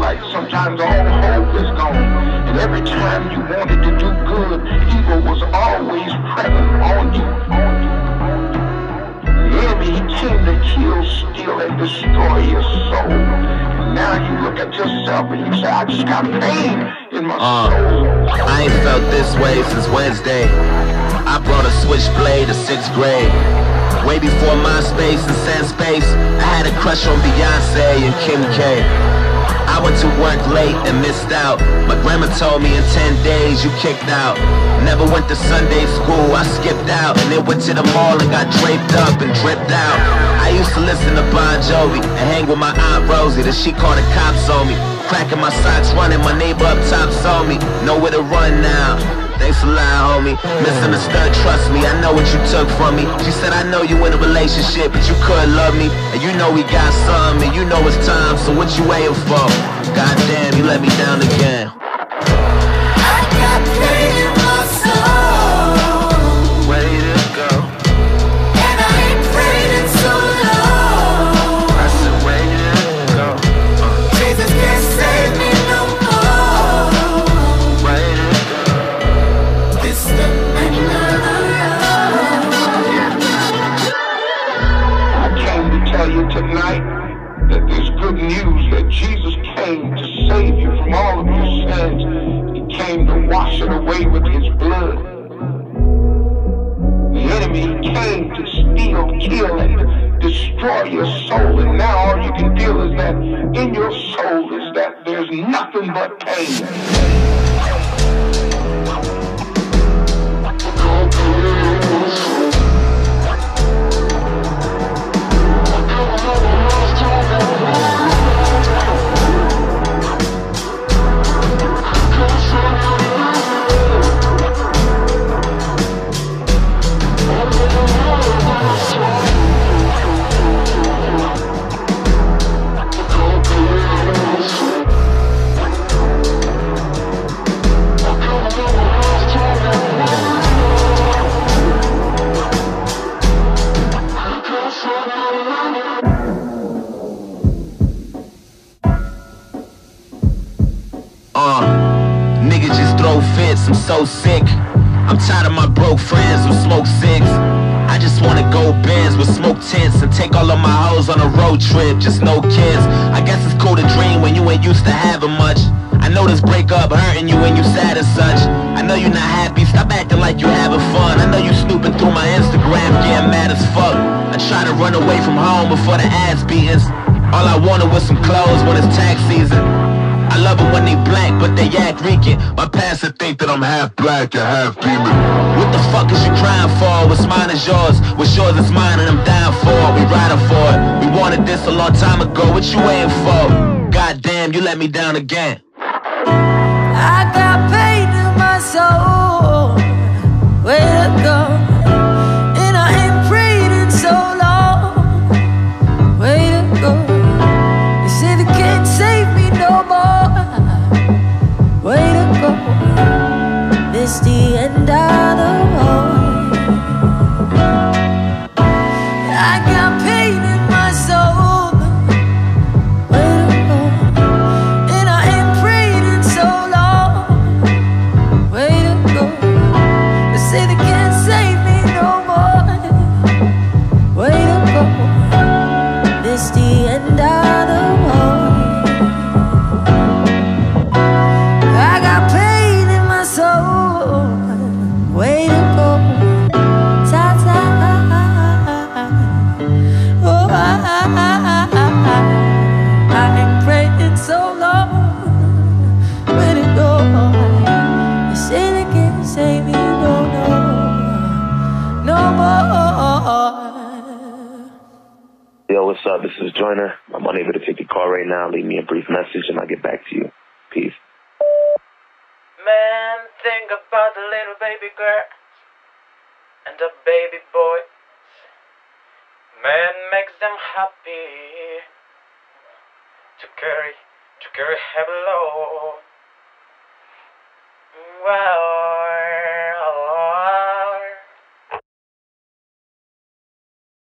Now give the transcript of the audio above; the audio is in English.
like sometimes all hope is gone. And every time you wanted to do good, evil was always present on you. The enemy, he came to kill, steal, and destroy your soul. And now you look at yourself and you say, I just got pain in my soul. I ain't felt this way since Wednesday. I brought a switchblade to 6th grade. Way before MySpace and Senspace, I had a crush on Beyonce and Kim K. I went to work late and missed out. My grandma told me in 10 days you kicked out. Never went to Sunday school, I skipped out. And then went to the mall and got draped up and dripped out. I used to listen to Bon Jovi and hang with my Aunt Rosie till she called the cops on me. Cracking my socks, running, my neighbor up top saw me. Nowhere to run now. Thanks a lot, homie. Misunderstood, trust me, I know what you took from me. She said, I know you in a relationship, but you could love me. And you know we got some, and you know it's time, so what you waiting for? Goddamn, you let me down again. I got pain in my soul. Way to go. And I ain't prayed in so long. I said, way to go. Jesus can't save me no more. Way to go. This the end of the road. I came to tell you tonight that there's good news, that Jesus came to save you from all of your sins. He came to wash it away with his blood. The enemy came to steal, kill, and destroy your soul. And now all you can feel is that in your soul is that there's nothing but pain. Niggas just throw fits, I'm so sick. I'm tired of my broke friends who smoke cigs. I just wanna go Benz with smoke tints and take all of my hoes on a road trip, just no kids. I guess it's cool to dream when you ain't used to having much. I know this breakup hurting you when you sad as such. I know you're not happy, stop acting like you having fun. I know you snooping through my Instagram, getting mad as fuck. I try to run away from home before the ass beatings. All I wanted was some clothes when it's tax season. I love it when they black, but they act Rican. My pastor think that I'm half black and half demon. What the fuck is you crying for? What's mine is yours, what's yours is mine, and I'm down for it. We riding for it. We wanted this a long time ago. What you waiting for? Goddamn, you let me down again. I got pain in my soul. Where to go? And I ain't prayed in so long. Where to go? They say they can't save me no more. Where to go? This the end of the road. I got pain in my soul. Where to go? And I ain't prayed in so long. Where to go? They say they can't save me no more. Where to go? This the end of the road. I got pain in my soul. Where to go? Ta-ta. Oh, I ain't prayed in so long. Where to go? They say they can't save me no more. Yo, what's up? This is Joyner. I'm unable to take the call right now. Leave me a brief message and I'll get back to you. Peace. Man, think about the little baby girl and the baby boy. Man makes them happy to carry heavy load. Well,